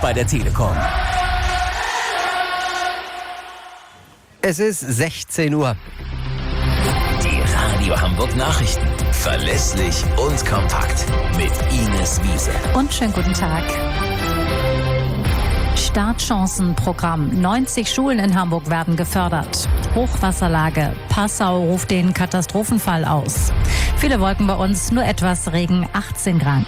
bei der Telekom. Es ist 16 Uhr. Die Radio Hamburg Nachrichten. Verlässlich und kompakt. Mit Ines Wiese. Und schönen guten Tag. Startchancenprogramm. 90 Schulen in Hamburg werden gefördert. Hochwasserlage. Passau ruft den Katastrophenfall aus. Viele Wolken bei uns, nur etwas Regen, 18 Grad.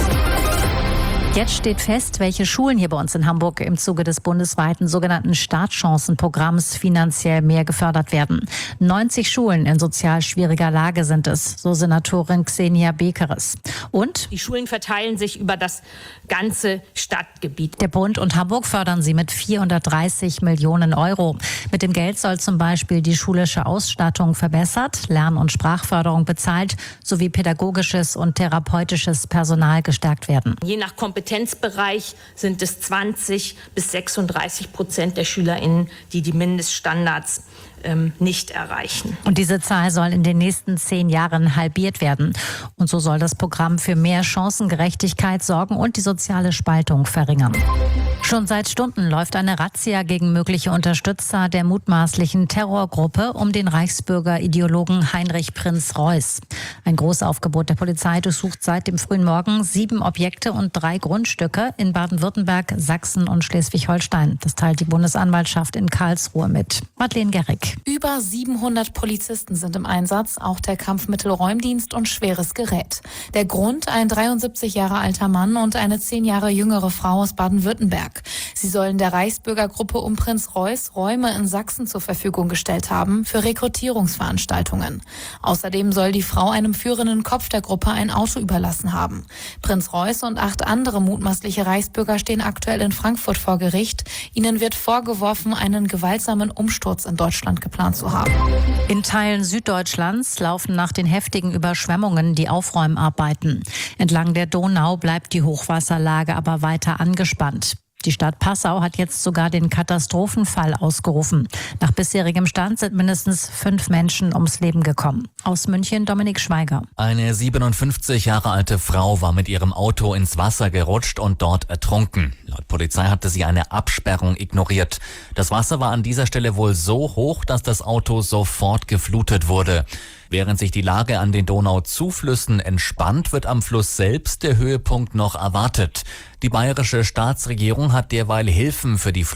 Jetzt steht fest, welche Schulen hier bei uns in Hamburg im Zuge des bundesweiten sogenannten Startchancenprogramms finanziell mehr gefördert werden. 90 Schulen in sozial schwieriger Lage sind es, so Senatorin Xenia Bekeres. Und die Schulen verteilen sich über das ganze Stadtgebiet. Der Bund und Hamburg fördern sie mit 430 Millionen Euro. Mit dem Geld soll zum Beispiel die schulische Ausstattung verbessert, Lern- und Sprachförderung bezahlt sowie pädagogisches und therapeutisches Personal gestärkt werden. Je nach Kompetenzbereich sind es 20% bis 36% der SchülerInnen, die die Mindeststandards nicht erreichen. Und diese Zahl soll in den nächsten 10 Jahren halbiert werden. Und so soll das Programm für mehr Chancengerechtigkeit sorgen und die soziale Spaltung verringern. Schon seit Stunden läuft eine Razzia gegen mögliche Unterstützer der mutmaßlichen Terrorgruppe um den Reichsbürger-Ideologen Heinrich Prinz Reuß. Ein Großaufgebot der Polizei durchsucht seit dem frühen Morgen 7 Objekte und 3 Grundstücke in Baden-Württemberg, Sachsen und Schleswig-Holstein. Das teilt die Bundesanwaltschaft in Karlsruhe mit. Madeleine Gerrig. Über 700 Polizisten sind im Einsatz, auch der Kampfmittelräumdienst und schweres Gerät. Der Grund: ein 73 Jahre alter Mann und eine 10 Jahre jüngere Frau aus Baden-Württemberg. Sie sollen der Reichsbürgergruppe um Prinz Reuß Räume in Sachsen zur Verfügung gestellt haben für Rekrutierungsveranstaltungen. Außerdem soll die Frau einem führenden Kopf der Gruppe ein Auto überlassen haben. Prinz Reuß und 8 andere mutmaßliche Reichsbürger stehen aktuell in Frankfurt vor Gericht. Ihnen wird vorgeworfen, einen gewaltsamen Umsturz in Deutschland geplant zu haben. In Teilen Süddeutschlands laufen nach den heftigen Überschwemmungen die Aufräumarbeiten. Entlang der Donau bleibt die Hochwasserlage aber weiter angespannt. Die Stadt Passau hat jetzt sogar den Katastrophenfall ausgerufen. Nach bisherigem Stand sind mindestens 5 Menschen ums Leben gekommen. Aus München Dominik Schweiger. Eine 57 Jahre alte Frau war mit ihrem Auto ins Wasser gerutscht und dort ertrunken. Laut Polizei hatte sie eine Absperrung ignoriert. Das Wasser war an dieser Stelle wohl so hoch, dass das Auto sofort geflutet wurde. Während sich die Lage an den Donauzuflüssen entspannt, wird am Fluss selbst der Höhepunkt noch erwartet. Die bayerische Staatsregierung hat derweil Hilfen für die